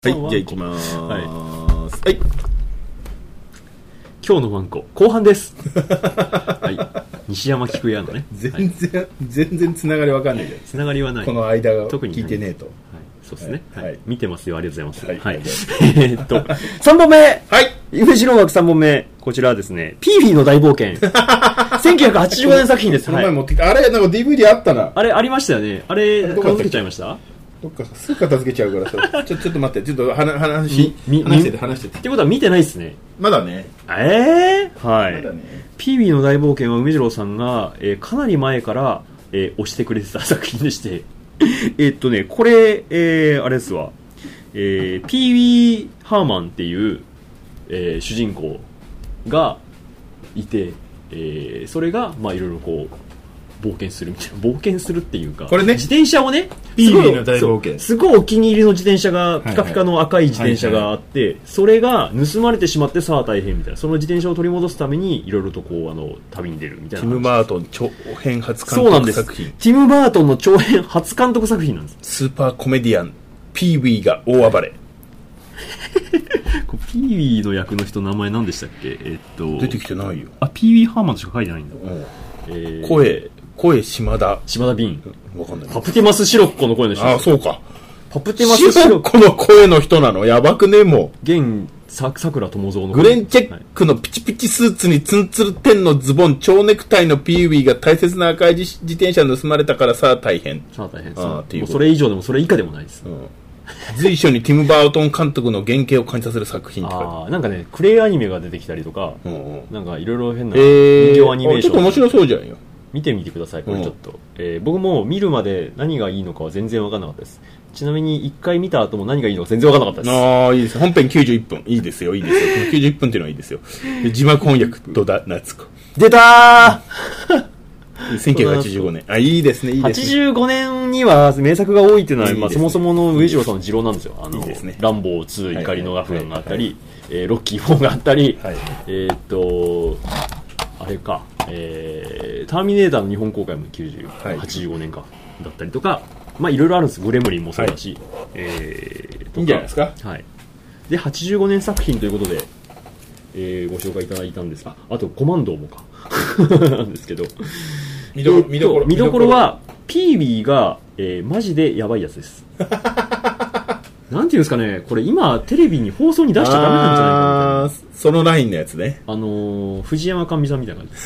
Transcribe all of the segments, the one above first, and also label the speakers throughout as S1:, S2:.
S1: はい、じゃあ行きまーす。はい。
S2: 今日のワンコ後半です。はい。西山菊屋のね。
S1: 全然つながりわかんないじゃん。
S2: つながりはない。
S1: この間が聞いてねえと。
S2: はい。そうですね。
S1: はい。
S2: 見てますよ。ありがとうございます。
S1: はい。
S2: 3本目。はい。夢白枠3本目。こちらはですね、ピーフィーの大冒険。1985年作品です。
S1: この前持ってきた。あれ、なんか DVD あったな。
S2: あれ、ありましたよね。あれ、片付けちゃいました？
S1: どっかすぐ片付けちゃうからさ。ちょっと待って。ちょっと話してて。
S2: ってことは見てないっすね。
S1: まだね。
S2: はい。
S1: まだね。
S2: ピービーの大冒険は梅次郎さんが、かなり前から、推してくれてた作品でして、これ、あれですわ、ピービー・ハーマンっていう、主人公がいて、それが、まあいろいろこう、冒険するみたいな。冒険するっていうか、
S1: これね、
S2: 自転車をね、
S1: ピービーの大冒険。
S2: すごいお気に入りの自転車が、ピカピカの赤い自転車があって、それが盗まれてしまってさあ大変みたいな。その自転車を取り戻すために、いろいろとこう、旅に出るみたいな。
S1: ティム・バートン長編初監督作品。
S2: ティム・バートンの長編初監督作品なんです。
S1: スーパーコメディアン、ピーウィーが大暴れ。
S2: ピーウィーの役の人名前何でしたっけ？
S1: 出てきてないよ。
S2: あ、ピーウィー・ハーマンとしか書いてないんだ。
S1: 声島田
S2: ビン。
S1: わかんない。
S2: パプティマス・シロッコの声の人。
S1: あ、そうか。
S2: パプティマス・シロッ
S1: コの声の人なの？やばくね？もう。
S2: 現桜友蔵の
S1: グレンチェックのピチピチスーツにツンツルテンのズボン、蝶ネクタイのピーウィーが大切な赤い自転車盗まれたからさあ大変。
S2: さあ大変。もうそれ以上でもそれ以下でもないです。
S1: 随所にティム・バートン監督の原型を感じさせる作品とか。
S2: なんかね、クレイアニメが出てきたりとか、なんかいろいろ変な
S1: 人
S2: 形アニメーション。
S1: ちょっと面白そうじゃんよ。
S2: 見てみてください、これちょっと。僕も見るまで何がいいのかは全然分からなかったです。ちなみに1回見た後も何がいいのか全然分からなかったです。
S1: ああ、いいです。本編91分。いいですよ。この91分っていうのはいいですよ。字幕翻訳、戸田夏子。
S2: 出たー
S1: 1985年。あ、いいですね、いいですね。
S2: 85年には名作が多いっていうのは、まあ、そもそもの上次郎さんの持論なんですよ。
S1: いいですね。
S2: ランボー2、怒りのアフガンがあったり、ロッキー4があったり、あれか、ターミネーターの日本公開も85年か、だったりとか、まあいろいろあるんです。グレムリンもそうだし、
S1: いいんじゃないですか。
S2: はい。で、85年作品ということで、ご紹介いただいたんですが、あとコマンドーもか。なんですけど、見どころは、ピービーが、マジでやばいやつです。なんていうんですかね、これ今テレビに放送に出しちゃダメなんじゃないかな。
S1: そのラインのやつね。
S2: 藤山かみさんみたいな感じです。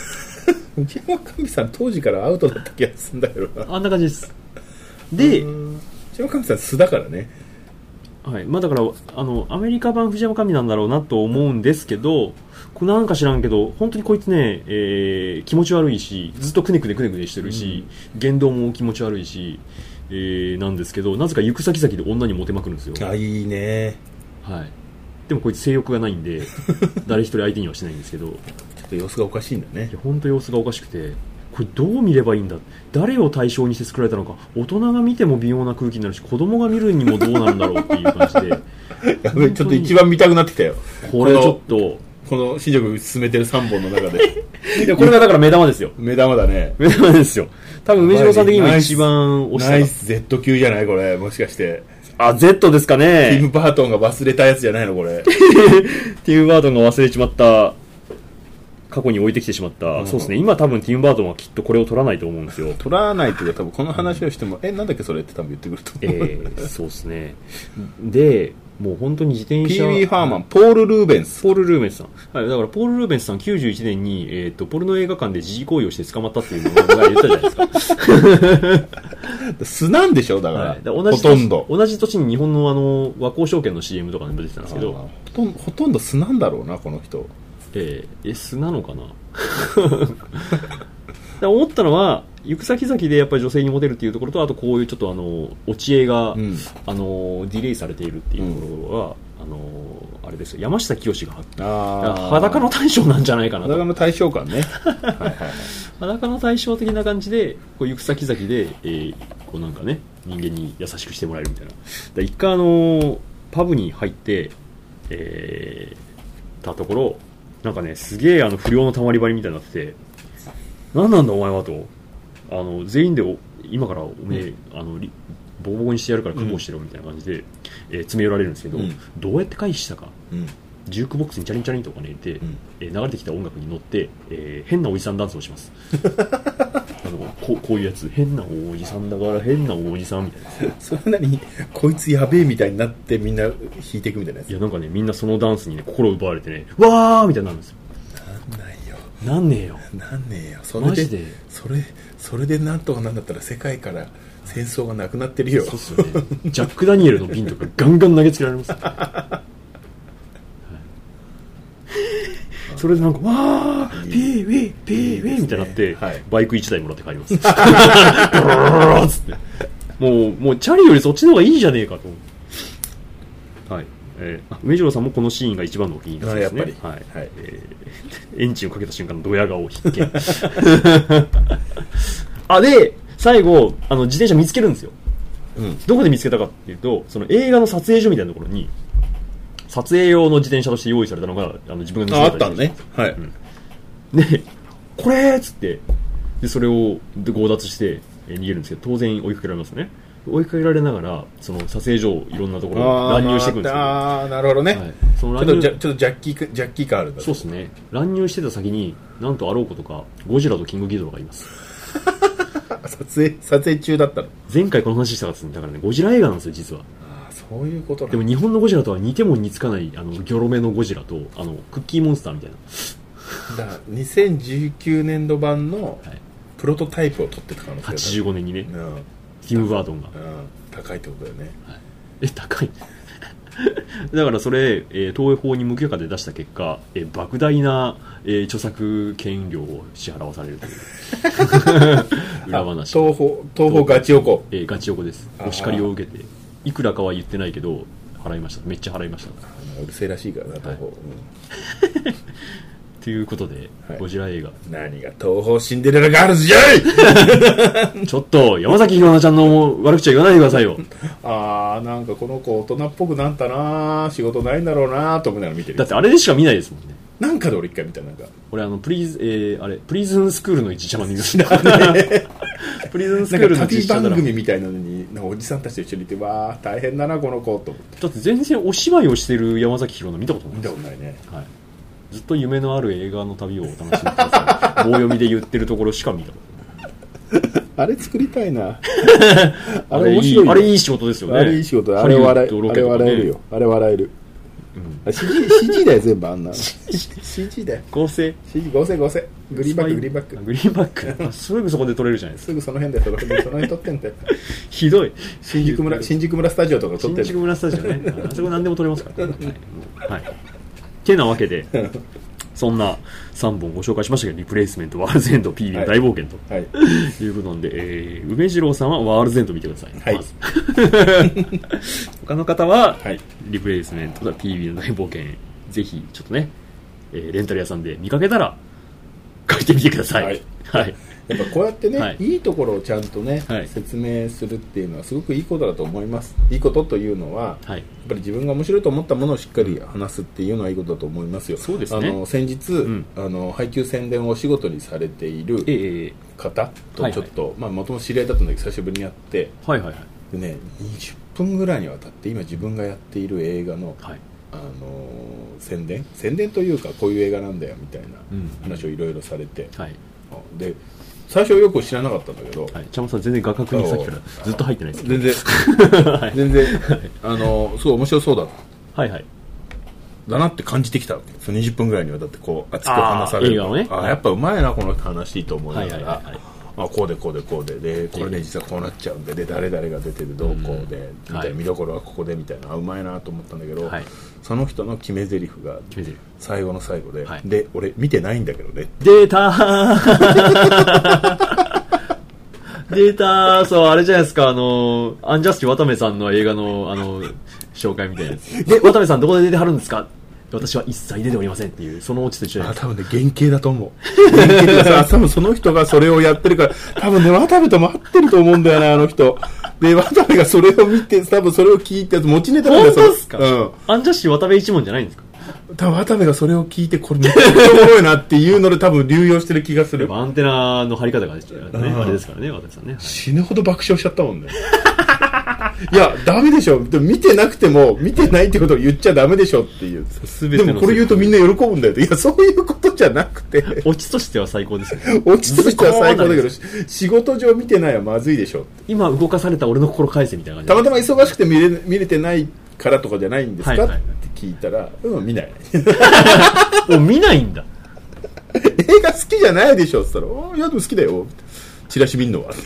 S1: 藤山かみさん当時からアウトだった気がするんだけどな。
S2: あんな感じです。で、
S1: 藤山かみさん素だからね。
S2: はい。まあだからアメリカ版藤山かみなんだろうなと思うんですけど、これなんか知らんけど本当にこいつね、気持ち悪いし、ずっとくねくねしてるし、言動も気持ち悪いし。なんですけど、なぜか行く先々で女にモテまくるんですよ。
S1: あ、いいね。
S2: はい。でもこいつ性欲がないんで誰一人相手にはしないんですけど、ちょ
S1: っと様子がおかしいんだね。
S2: いや本当様子がおかしくて、これどう見ればいいんだ、誰を対象にして作られたのか、大人が見ても微妙な空気になるし、子供が見るにもどうなるんだろうっていう感じで
S1: やべ、ちょっと一番見たくなってきたよ。
S2: これちょっと
S1: この新宿進めてる3本の中で
S2: これがだから目玉ですよ。
S1: 目玉だね。
S2: 目玉ですよ。多分梅次郎さん的に今一番推した
S1: ナイス Z 級じゃないこれ、もしかして。
S2: あ、Z ですかね。
S1: ティム・バートンが忘れたやつじゃないのこれ。
S2: ティム・バートンが忘れちまった、過去に置いてきてしまった、そうですね。今多分ティム・バートンはきっとこれを取らないと思うんですよ。
S1: 取らないっていうか、多分この話をしても、なんだっけそれって多分言ってくると思う。
S2: そうですね。で、もう本当に自転車。
S1: ピーウィー・ハーマン、ポール・ルーベンスさん。
S2: はい、だからポール・ルーベンスさん91年に、ポルノ映画館で自慰行為をして捕まったっていうのを言ったじゃないですか。
S1: 素なんでしょだから、
S2: はい、ほとんど。同じ年に日本の和光証券の CM とかにも出てたんですけど。
S1: ほとんど素なんだろうな、この人。
S2: 素なのかな思ったのは、行く先々でやっぱり女性にモテるっていうところと、あとこういうちょっと落ち絵が、ディレイされているっていうところは、あれですよ、山下清が裸の対象なんじゃないかなと。
S1: 裸の対象感ね。
S2: 裸の対象的な感じで、こう行く先々で、こうなんかね、人間に優しくしてもらえるみたいな。一回パブに入って、たところ、なんかね、すげえ不良のたまり場みたいになってて、何なんだお前はと、全員で今からおめえ、 ボコボコにしてやるから覚悟してろみたいな感じで、詰め寄られるんですけど、どうやって回避したか、ジュークボックスにチャリンチャリンとかね入れて、流れてきた音楽に乗って、変なおじさんダンスをしますこういうやつ、変なおじさんだから変なおじさんみたいな
S1: それなにこいつやべえみたいになってみんな弾いていくみたいなやつ。
S2: いやなんかねみんなそのダンスにね心を奪われてね、わーみたいになるんですよ。なんねえよ
S1: それでマジでそれでなんとかなんだったら世界から戦争がなくなってるよ。
S2: そうっすよねジャック・ダニエルの瓶とかガンガン投げつけられますそれでなんかわーピーウィーピーウィーみたいになって、バイク1台もらって帰りますつってもうチャリよりそっちの方がいいじゃねえかと思う。はい、梅次郎さんもこのシーンが一番のお気に入りですね。やっぱり、はいエンジンをかけた瞬間のドヤ顔必見で最後自転車見つけるんですよ、どこで見つけたかっていうと、その映画の撮影所みたいなところに撮影用の自転車として用意されたのが自分が見つけた自転車。あったのね。でこれっつってでそれを強奪して逃げるんですけど、当然追いかけられますね。追いかけられながらその撮影所をいろんなところ乱入していくんですよ。
S1: なるほどね、そのちょっとジャッキー感あるんだ。
S2: そうですね。乱入してた先になんとあろうことかゴジラとキングギドラがいます
S1: 撮影中だったの。
S2: 前回この話したかったんだからね、ゴジラ映画なんですよ実は。
S1: そういうことなん
S2: でも日本のゴジラとは似ても似つかないギョロ目のゴジラとクッキーモンスターみたいな。
S1: だから2019年度版のプロトタイプを取ってた可能性
S2: 85年にね、ティム・バートンが、
S1: 高いってことだよね、
S2: 高いだからそれ、東映法に無許可で出した結果、莫大な、著作権料を支払わされるという裏話。
S1: 東宝ガチ横コ、
S2: ガチ横です。お叱りを受けていくらかは言ってないけど払いました。めっちゃ払いました。
S1: うるせえらしいからな東宝、
S2: ということで、ゴジラ映画、
S1: 何が東宝シンデレラガールズじゃい
S2: ちょっと山崎ひろなちゃんの悪口は言わないでくださいよ
S1: なんかこの子大人っぽくなったな、仕事ないんだろうなと思いながら見てる。
S2: だってあれでしか見ないですもんね。
S1: なんかで俺一回見た。なんか
S2: 俺プリズンスクールの一茶まで見ましたねプリズンスクールの
S1: 実写番組みたいなのにおじさんたちと一緒にいて、わー大変だなこの子と思って。
S2: だって全然お芝居をしてる山崎ひろな見たことない。
S1: 見たことないね、
S2: ずっと夢のある映画の旅をお楽しみください棒読みで言ってるところしか見たことない
S1: あれ作りたいな
S2: あれ面白い。あれいい仕事ですよね。
S1: あれいい仕事。あれ笑えるよ。あれ笑える。CG だよ全部あんな CG だよ。
S2: 合成
S1: グリーンバック
S2: すぐそこで撮れるじゃないですか。
S1: すぐその辺でその辺撮ってんだよ
S2: ひどい。
S1: 新宿村スタジオとか撮ってる。
S2: 新宿村スタジオねあそこ何でも撮れますからはいてなわけでそんな3本ご紹介しましたけど、リプレイスメント、ワールズエンド、PB の大冒険と、いうことなんで、梅次郎さんはワールズエンド見てください。まず他の方は、リプレイスメント、PB の大冒険、ぜひちょっとね、レンタル屋さんで見かけたら書いてみてください。
S1: やっぱこうやってね、いいところをちゃんとね、説明するっていうのはすごくいいことだと思います。いいことというのは、やっぱり自分が面白いと思ったものをしっかり話すっていうのはいいことだと思いますよ。
S2: そうですね。
S1: 先日、配給宣伝をお仕事にされている方とちょっと、もともと知り合いだったんだけど久しぶりに会って、でね、20分ぐらいにわたって今自分がやっている映画の、宣伝というかこういう映画なんだよみたいな話をいろいろされて、で最初よく知らなかったんだけど、
S2: 茶間さん全然画角にさっきからずっと入ってないです。
S1: 全然すごい面白そうだだなって感じてきたわけ。その20分ぐらいにわたってこう熱く話される
S2: 映画をね、
S1: やっぱうまいなこの話と思いながら、こうでこれね実はこうなっちゃうんで、誰々が出てるどうこうでみたいな、見どころはここでみたいな、うまいなと思ったんだけど、その人の決め台詞が最後の最後で、で俺見てないんだけどね、
S2: データそうあれじゃないですか、アンジャスティ渡部さんの映画の紹介みたいなやつで、渡部さんどこで出てはるんですか、私は一切出ておりませんっていう、そのオチと一緒じゃないですか。
S1: 多分ね原型だと思う。原型でさ、多分その人がそれをやってるから、多分ね渡部とも合ってると思うんだよな、あの人。で渡部がそれを見て、多分それを聞いて持ちネタなんだよ。
S2: 本当ですか？アンジャッシュ渡部一門じゃないんですか？
S1: 多分渡部がそれを聞いて、これめっちゃおもろいなっていうので多分流用してる気がする。
S2: アンテナの張り方がね、あれですからね、渡部さんね。
S1: 死ぬほど爆笑しちゃったもんね。 いやダメでしょ、でも見てなくても見てないってことを言っちゃダメでしょっていう。でもこれ言うとみんな喜ぶんだよ。いやそういうことじゃなくて、
S2: オチとしては最高ですね。
S1: オチとしては最高だけど仕事上見てないはまずいでしょって。
S2: 今動かされた俺の心返せみたいな感じ。
S1: たまたま忙しくて見れてないからとかじゃないんですか、はいはい、って聞いたら、見ない。
S2: もう見ないんだ。
S1: 映画好きじゃないでしょって言ったら、いやでも好きだよ。チラシ見んのは。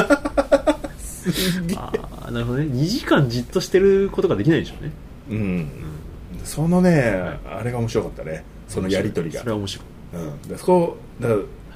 S2: あ、なるほどね。2時間じっとしてることができないでしょうね。
S1: うん。そのね、あれが面白かったね。そのやりとりが。
S2: それは面白い。
S1: でそこだから、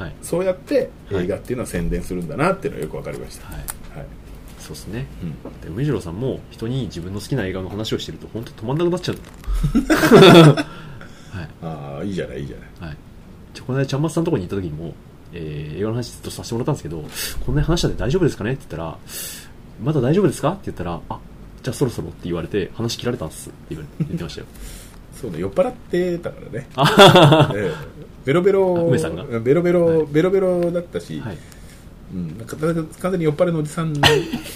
S1: はい、そうやって映画っていうのは宣伝するんだなっていうのがよく分かりました。はい。はい、
S2: そうですね。で梅次郎さんも人に自分の好きな映画の話をしてると本当止まんなくなっちゃうんだと。はい。
S1: ああ、いいじゃないいいじゃない。
S2: はい。この間ちゃんまつさんのところに行った時にも、映画の話ずっとさせてもらったんですけど、こんな話して大丈夫ですかねって言ったら、まだ大丈夫ですかって言ったら、あ、じゃあそろそろって言われて話切られたんですって言ってましたよ。
S1: そうね、酔っ払ってたからね。ベロベロ
S2: 梅さんが
S1: ベロベロ、はい、ベロベロだったし、はい、なんか完全に酔っ払いのおじさんに、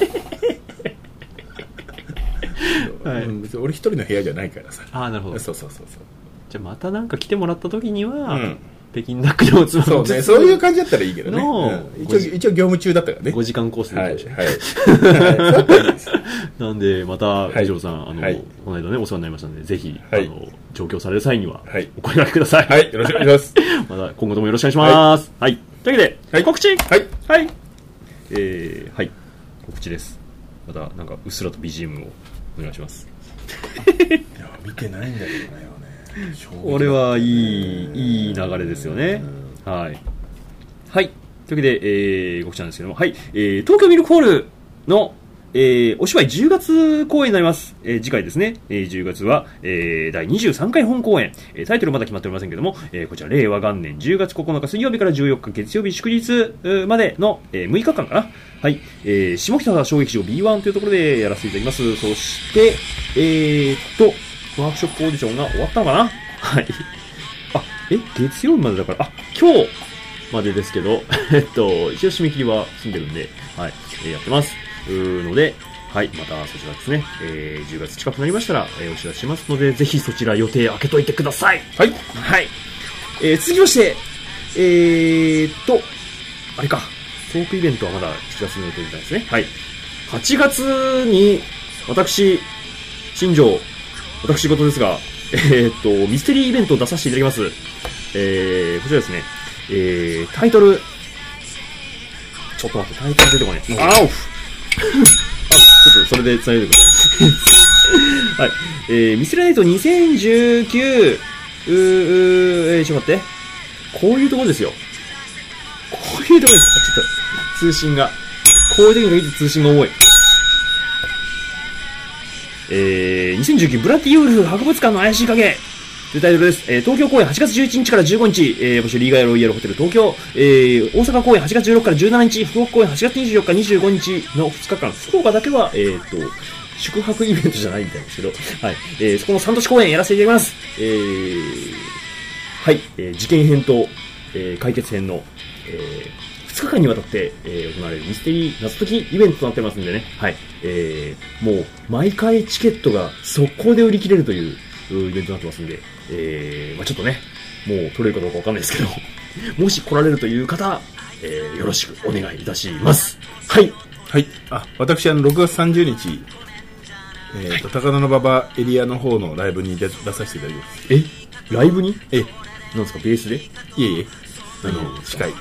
S1: はい、別に俺一人の部屋じゃないからさ。
S2: ああ、なるほど。
S1: そう
S2: じゃあまたなんか来てもらった時には、北京ダックのおつまみ
S1: そうね、そういう感じだったらいいけどね。一応業務中だったからね。
S2: 5時間コースで行きました。はい。なんで、また、藤郎さん、この間ね、お世話になりましたので、ぜひ、上京される際には、お声掛けください。
S1: はい、よろしくお願いします。
S2: また、今後ともよろしくお願いします。はい。というわけで、告知はい。はい。はい。告知です。また、なんか、うっすらと BGM をお願いします。
S1: いや、見てないんだけどね。
S2: これはいい流れですよね。はい。はい。というわけで、告知なんですけども、はい。東京ミルクホールの、お芝居10月公演になります。次回ですね。10月は、第23回本公演。タイトルまだ決まっておりませんけども、こちら令和元年10月9日水曜日から14日月曜日祝日までの、6日間かな。はい。下北小劇場 B1 というところでやらせていただきます。そして、ワークショップオーディションが終わったのかな。はい。あ、月曜日までだから、今日までですけど、一応締め切りは済んでるんで、はい、やってます。ので、はい、またそちらですね、10月近くなりましたら、お知らせしますので、ぜひそちら予定開けといてください。はい。はい。続きまして、あれか、トークイベントはまだ7月の予定みたいですね。はい。8月に、私事ですが、ミステリーイベントを出させていただきます。こちらですね、タイトル、ちょっと待って、タイトル出てこない。ちょっとそれで伝えてください。はい。ミステリーナイト2019、ちょっと待って。こういうところですよ。こういうところです。ちょっと、通信が。こういう時に限って通信が重い。2019ブラッディウルフ博物館の怪しい影というタイトルです。東京公演8月11日から15日、場所リーガロイヤルホテル東京、大阪公演8月16から17日、福岡公演8月24日、25日の2日間、福岡だけは、宿泊イベントじゃないみたいですけど、はい、そこの3都市公演やらせていただきます。はい、事件編と、解決編の、2日間にわたって、行われるミステリー謎解きイベントとなってますんでね、はい、もう毎回チケットが速攻で売り切れるというイベントになってますんで、ちょっとね、もう取れるかどうかわかんないですけど、もし来られるという方、よろしくお願いいたします。はい。
S1: はい。私6月30日、高田馬場エリアの方のライブに出させていただきます。
S2: ライブに？なんですか、ベースで？
S1: いえ、司会。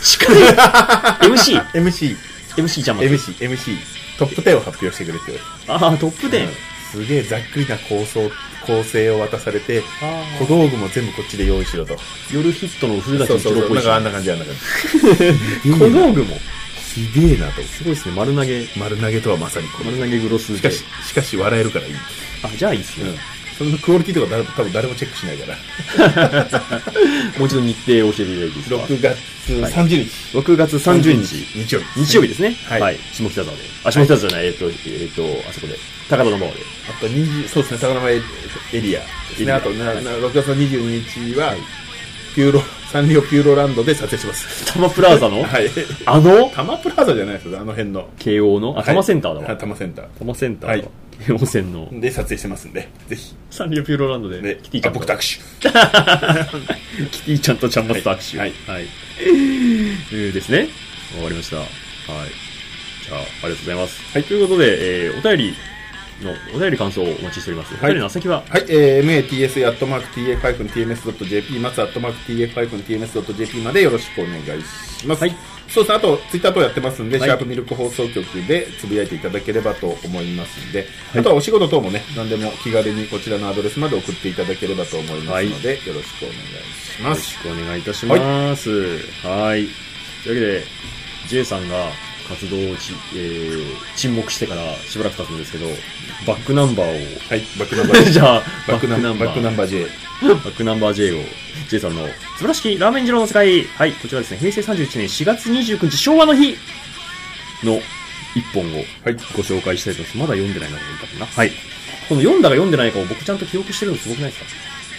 S2: MC ちゃんまで。
S1: MC。トップ10を発表してくれて。
S2: トップ 10？
S1: すげえざっくりな構成を渡されて、小道具も全部こっちで用意しろと。
S2: 夜ヒットの古舘一郎っぽいし。
S1: あんな感じ。小
S2: 道具も。
S1: ひでえなと。
S2: すごいですね、丸投げとはまさに
S1: 丸投げグロスで。しかし笑えるからいい。
S2: じゃあいいっすね。
S1: そのクオリティとか多分誰もチェックしないから。
S2: もう一度日程を教えていただいていいですか？
S1: 6月30日。
S2: 6月30日。日曜日ですね。
S1: はい。
S2: 下北沢で。下北沢じゃない、あそこで。高田馬場で。
S1: あとそうですね、高田馬場エリアですね。あと、6月22日は、 サンリオピューロランドで撮影します。
S2: 多摩プラザの
S1: はい。
S2: 多
S1: 摩プラザじゃないですよ、あの辺の。
S2: 慶応の多摩センターだわ。
S1: 多摩センター。
S2: 多摩センター。
S1: はい。
S2: 京王線の。
S1: で、撮影してますんで、ぜひ。
S2: サンリオピューロランドで、
S1: キティちゃんと。僕と握手。
S2: キティちゃんとちゃんまつと握手。
S1: はい。
S2: はい。ですね。わかりました。はい。じゃあ、ありがとうございます。はい。ということで、お便り感想をお待ちしております。お便りの先は
S1: はい、matsa@tf-tms.jp、matsa@tf-tms.jp までよろしくお願いします。はい。そうですね、あと、ツイッター等やってますんで、シャープミルク放送局でつぶやいていただければと思いますんで、あとはお仕事等もね、何でも気軽にこちらのアドレスまで送っていただければと思いますので、よろしくお願いします。
S2: よろしくお願いいたします。はい。というわけで、J さんが、活動を沈黙してからしばらく経つんですけど、バックナンバーを。
S1: はい、バックナンバー。
S2: じゃあ、
S1: バックナンバー J。
S2: バックナンバー J を、J さんの素晴らしきラーメン二郎の世界。はい、こちらですね、平成31年4月29日昭和の日の一本をご紹介したいと思います。まだ読んでないなと思ったかな。はい。この読んだか読んでないかを僕ちゃんと記憶してるのすごくないですか？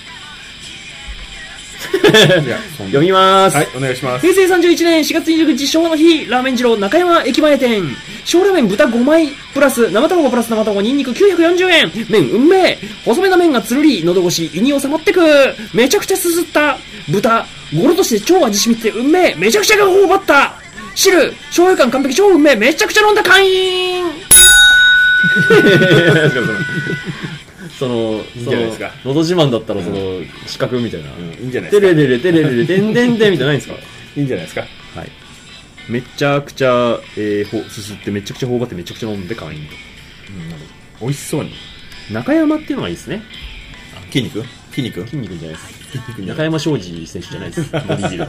S2: 読みます。
S1: はい、お願いします。
S2: 平成31年4月29日昭和の日、ラーメン二郎中山駅前店。小ラーメン豚5枚、プラス生卵プラス生卵ニンニク940円。麺うんめえ。細めの麺がつるり、喉越し、胃に収まってく。めちゃくちゃすすった。豚、ゴロとして超味しみってうんめえ。めちゃくちゃ頬張った。汁、醤油感完璧超うんめえ。めちゃくちゃ飲んだ会員その、
S1: いいんじゃないですか。
S2: のど自慢だったら、資格みたいな。
S1: いいんじゃないですか。
S2: テレレレ、テレレレ、デンデンデンみたいなないんですか？
S1: いいんじゃないですか。
S2: はい。めちゃくちゃ、すすって、めちゃくちゃ頬張って、めちゃくちゃ飲んで会員と。
S1: 美味しそうに。
S2: 中山っていうのがいいですね。
S1: 筋肉じゃないです。
S2: 中山昌司選手じゃないです。ボディビル。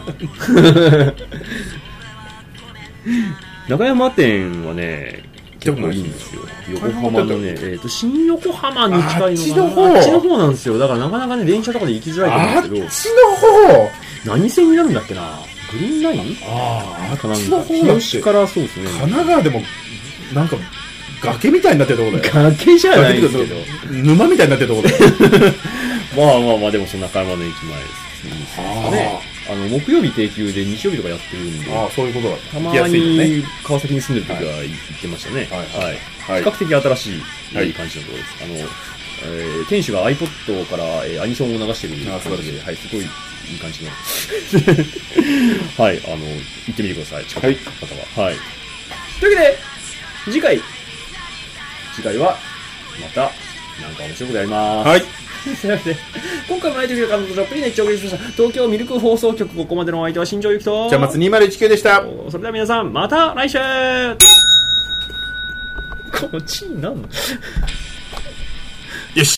S2: 中山店はね、結構いいんですよ。横浜のね、新横浜に近いのかな。あっちの方なんですよ。だからなかなかね、電車とかで行きづらいと思うんですけど。
S1: あっちの方
S2: 何線になるんだっけな。グリーンライン？
S1: あっち
S2: の方だって。からそうですね。
S1: 神奈川でも、なんか、崖みたいになってるところだよ。
S2: 崖じゃないですけど。
S1: 沼みたいになってるところだよ。
S2: まあでもその中山の駅前ですね。木曜日定休で日曜日とかやってるんで。
S1: ああ、そういうことだ。
S2: たまに川崎に住んでる時は行ってましたね。はい。比較的新しい感じのところです。店主が iPod からアニソンを流してる感じで、はい、すごいいい感じの。はい、行ってみてください。近くの方は。はい。というわけで、次回は、また、なんか面白いことやります。
S1: はい。
S2: 今回も相手が彼女とどっぷり熱調をしました。東京ミルク放送局、ここまでのお相手は新庄ゆきと。
S1: じゃあ、松2019でした。
S2: それでは皆さん、また来週このチーンなんの